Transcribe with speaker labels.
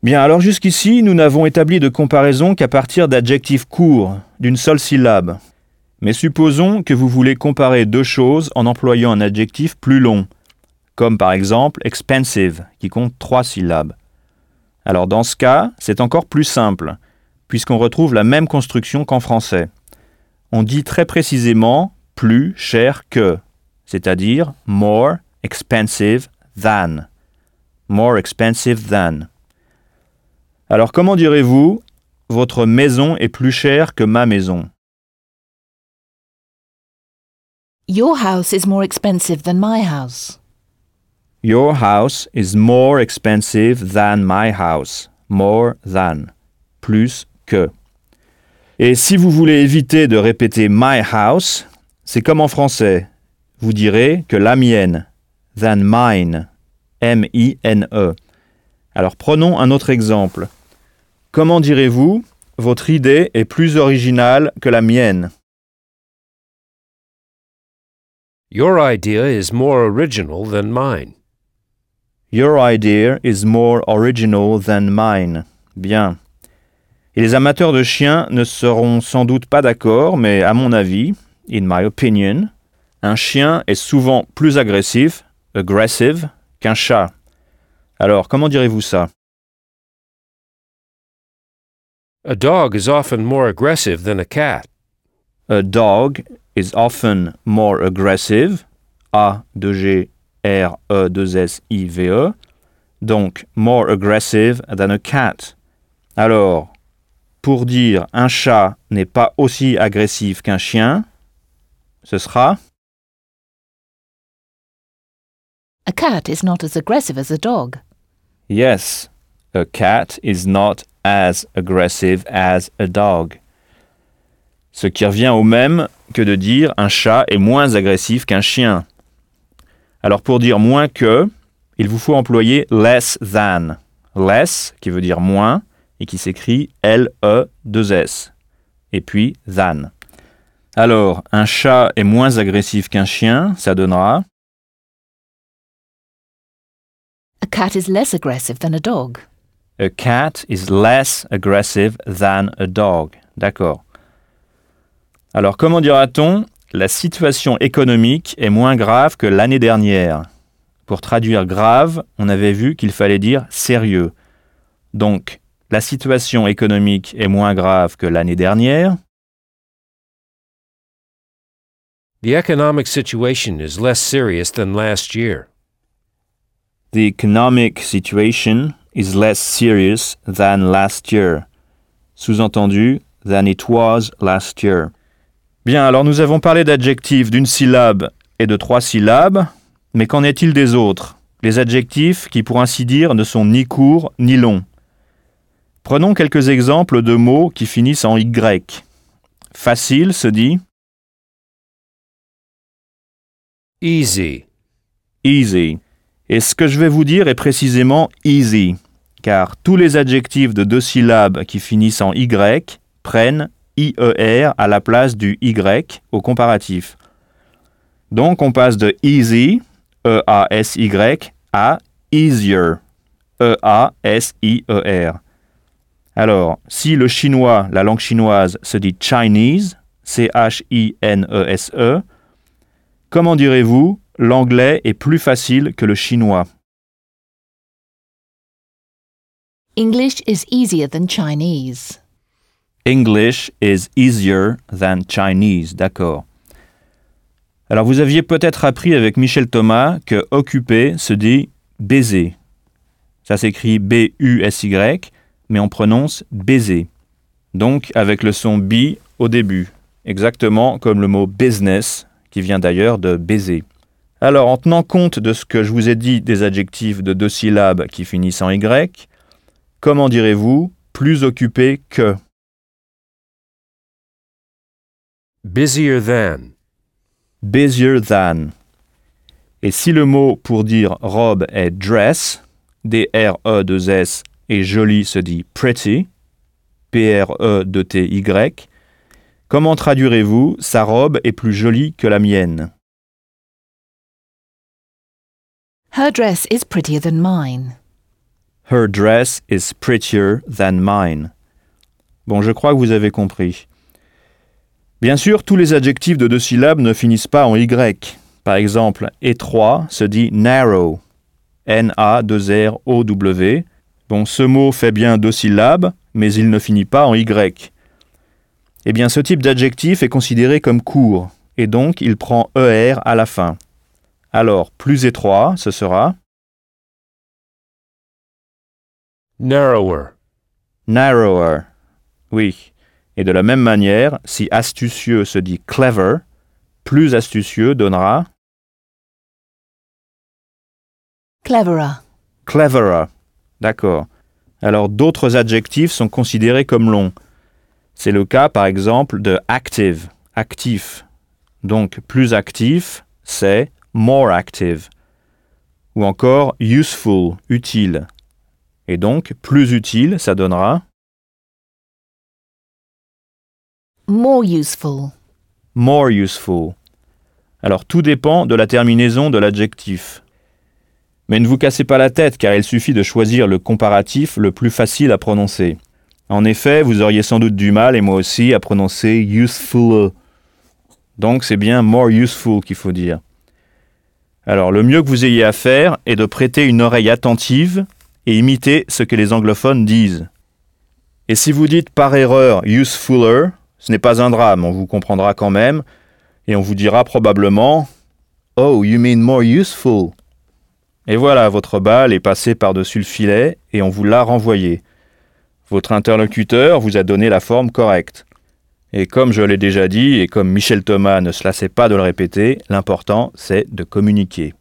Speaker 1: Bien, alors jusqu'ici, nous n'avons établi de comparaison qu'à partir d'adjectifs courts, d'une seule syllabe. Mais supposons que vous voulez comparer deux choses en employant un adjectif plus long, comme par exemple expensive, qui compte 3 syllabes. Alors dans ce cas, c'est encore plus simple, puisqu'on retrouve la même construction qu'en français. On dit très précisément plus cher que, c'est-à-dire more expensive than. More expensive than. Alors comment direz-vous « Votre maison est plus chère que ma maison » ?
Speaker 2: Your house is more expensive than my house.
Speaker 1: Your house is more expensive than my house. More than. Plus que. Et si vous voulez éviter de répéter my house, c'est comme en français. Vous direz que la mienne. Than mine. M-I-N-E. Alors prenons un autre exemple. Comment direz-vous « Votre idée est plus originale que la mienne » ?
Speaker 3: Your idea is more original than mine.
Speaker 1: Your idea is more original than mine. Bien. Et les amateurs de chiens ne seront sans doute pas d'accord, mais à mon avis, in my opinion, un chien est souvent plus agressif, aggressive, qu'un chat. Alors, comment direz-vous ça ?
Speaker 3: A dog is often more aggressive than a cat.
Speaker 1: A dog is often more aggressive, A-2-G-R-E-2-S-I-V-E, donc more aggressive than a cat. Alors, pour dire un chat n'est pas aussi agressif qu'un chien, ce sera
Speaker 2: A cat is not as aggressive as a dog.
Speaker 1: Yes, a cat is not as aggressive as a dog. Ce qui revient au même que de dire un chat est moins agressif qu'un chien. Alors pour dire moins que, il vous faut employer less than. Less, qui veut dire moins, et qui s'écrit L-E-2-S. Et puis than. Alors, un chat est moins agressif qu'un chien, ça donnera
Speaker 2: A cat is less aggressive than a dog.
Speaker 1: A cat is less aggressive than a dog. D'accord. Alors, comment dira-t-on « La situation économique est moins grave que l'année dernière » ? Pour traduire grave, on avait vu qu'il fallait dire sérieux. Donc, la situation économique est moins grave que l'année dernière.
Speaker 3: The economic situation is less serious than last year.
Speaker 1: The economic situation is less serious than last year. Sous-entendu, than it was last year. Bien, alors nous avons parlé d'adjectifs d'une syllabe et de 3 syllabes, mais qu'en est-il des autres ? Les adjectifs qui, pour ainsi dire, ne sont ni courts ni longs. Prenons quelques exemples de mots qui finissent en Y. Facile se dit
Speaker 3: Easy.
Speaker 1: easy. Et ce que je vais vous dire est précisément easy, car tous les adjectifs de 2 syllabes qui finissent en Y prennent IER à la place du Y au comparatif. Donc on passe de easy, E-A-S-Y, à easier, E-A-S-I-E-R. Alors, si le chinois, la langue chinoise, se dit Chinese, C-H-I-N-E-S-E, comment direz-vous « L'anglais est plus facile que le chinois » ?
Speaker 2: English is easier than Chinese.
Speaker 1: English is easier than Chinese, d'accord. Alors vous aviez peut-être appris avec Michel Thomas que occuper se dit baiser. Ça s'écrit B-U-S-Y, mais on prononce baiser. Donc avec le son B au début, exactement comme le mot business, qui vient d'ailleurs de baiser. Alors en tenant compte de ce que je vous ai dit des adjectifs de 2 syllabes qui finissent en Y, comment direz-vous plus occupé que ?
Speaker 3: Busier than.
Speaker 1: Busier than. Et si le mot pour dire robe est dress, D-R-E-2-S, et joli se dit pretty, P-R-E-T-Y, comment traduirez-vous « sa robe est plus jolie que la mienne » ?
Speaker 2: Her dress is prettier than mine.
Speaker 1: Her dress is prettier than mine. Bon, je crois que vous avez compris. Bien sûr, tous les adjectifs de 2 syllabes ne finissent pas en Y. Par exemple, étroit se dit narrow. N-A-2-R-O-W. Bon, ce mot fait bien 2 syllabes, mais il ne finit pas en Y. Eh bien, ce type d'adjectif est considéré comme court, et donc il prend ER à la fin. Alors, plus étroit, ce sera
Speaker 3: narrower,
Speaker 1: narrower. Oui. Et de la même manière, si astucieux se dit clever, plus astucieux donnera
Speaker 2: Cleverer.
Speaker 1: cleverer. D'accord. Alors, d'autres adjectifs sont considérés comme longs. C'est le cas, par exemple, de active, actif. Donc, plus actif, c'est more active. Ou encore useful, utile. Et donc, plus utile, ça donnera
Speaker 2: More useful.
Speaker 1: more useful. Alors, tout dépend de la terminaison de l'adjectif. Mais ne vous cassez pas la tête, car il suffit de choisir le comparatif le plus facile à prononcer. En effet, vous auriez sans doute du mal, et moi aussi, à prononcer useful. Donc, c'est bien more useful qu'il faut dire. Alors, le mieux que vous ayez à faire est de prêter une oreille attentive et imiter ce que les anglophones disent. Et si vous dites par erreur usefuller, ce n'est pas un drame, on vous comprendra quand même, et on vous dira probablement « Oh, you mean more useful ?» Et voilà, votre balle est passée par-dessus le filet et on vous l'a renvoyée. Votre interlocuteur vous a donné la forme correcte. Et comme je l'ai déjà dit, et comme Michel Thomas ne se lassait pas de le répéter, l'important c'est de communiquer.